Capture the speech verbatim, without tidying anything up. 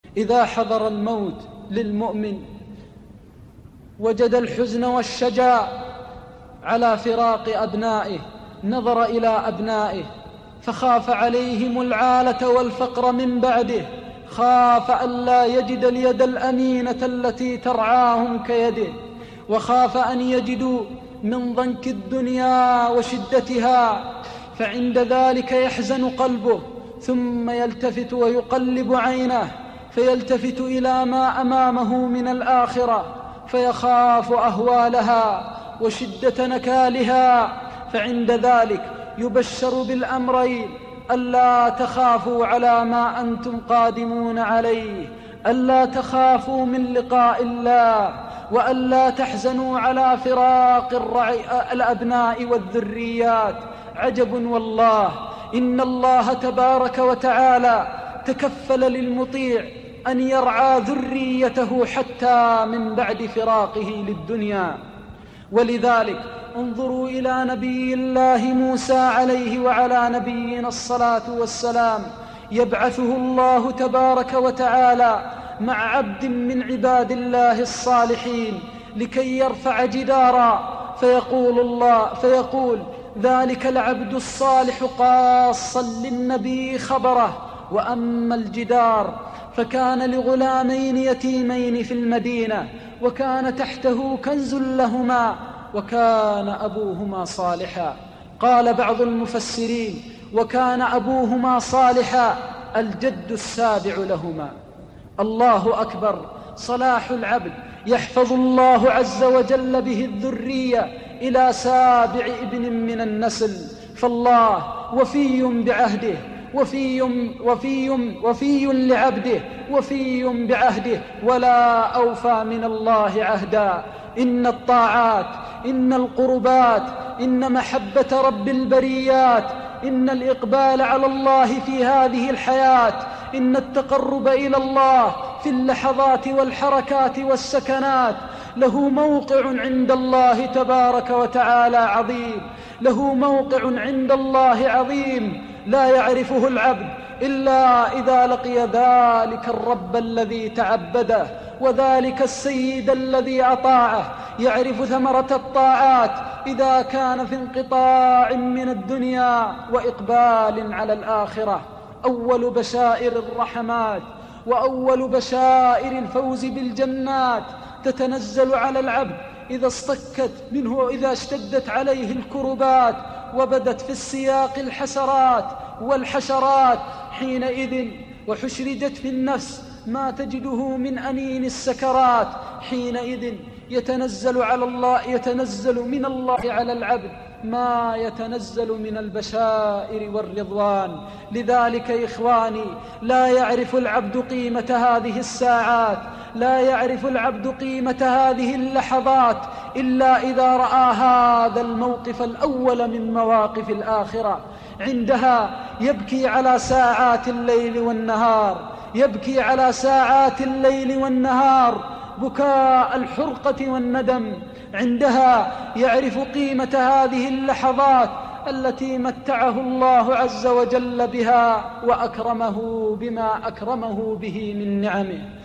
إذا حضر الموت للمؤمن وجد الحزن والشجاع على فراق أبنائه، نظر إلى أبنائه فخاف عليهم العالة والفقر من بعده، خاف ألا يجد اليد الأمينة التي ترعاهم كيده، وخاف أن يجدوا من ضنك الدنيا وشدتها، فعند ذلك يحزن قلبه، ثم يلتفت ويقلب عينه فيلتفت إلى ما أمامه من الآخرة، فيخاف أهوالها وشدة نكالها، فعند ذلك يبشر بالأمرين: ألا تخافوا على ما أنتم قادمون عليه، ألا تخافوا من لقاء الله، وألا تحزنوا على فراق الأبناء والذريات. عجب والله، إن الله تبارك وتعالى تكفل للمطيع أن يرعى ذريته حتى من بعد فراقه للدنيا. ولذلك انظروا إلى نبي الله موسى عليه وعلى نبينا الصلاة والسلام، يبعثه الله تبارك وتعالى مع عبد من عباد الله الصالحين لكي يرفع جدارا، فيقول الله فيقول ذلك العبد الصالح قاصا للنبي خبره. وأما الجدار فكان لغلامين يتيمين في المدينة، وكان تحته كنز لهما، وكان أبوهما صالحا. قال بعض المفسرين: وكان أبوهما صالحا، الجد السابع لهما. الله أكبر، صلاح العبد يحفظ الله عز وجل به الذرية إلى سابع ابن من النسل، فالله وفي بعهده، وفي وفي وفي لعبده، وفي بعهده، ولا أوفى من الله عهدا. إن الطاعات، إن القربات، إن محبة رب البريات، إن الإقبال على الله في هذه الحياة، إن التقرب إلى الله في اللحظات والحركات والسكنات له موقع عند الله تبارك وتعالى عظيم، له موقع عند الله عظيم لا يعرفه العبد إلا إذا لقي ذلك الرب الذي تعبده، وذلك السيد الذي أطاعه. يعرف ثمرة الطاعات إذا كان في انقطاع من الدنيا وإقبال على الآخرة. أول بشائر الرحمات وأول بشائر الفوز بالجنات تتنزل على العبد إذا اصطكت منه، إذا اشتدت عليه الكربات وبدت في السياق الحسرات والحشرات، حينئذ وحشرجت في النفس ما تجده من أنين السكرات، حينئذ يتنزل على الله يتنزل من الله على العبد ما يتنزل من البشائر والرضوان. لذلك إخواني، لا يعرف العبد قيمة هذه الساعات، لا يعرف العبد قيمة هذه اللحظات إلا إذا رأى هذا الموقف الأول من مواقف الآخرة. عندها يبكي على ساعات الليل والنهار، يبكي على ساعات الليل والنهار بكاء الحرقة والندم. عندها يعرف قيمة هذه اللحظات التي متعه الله عز وجل بها وأكرمه بما أكرمه به من نعمه.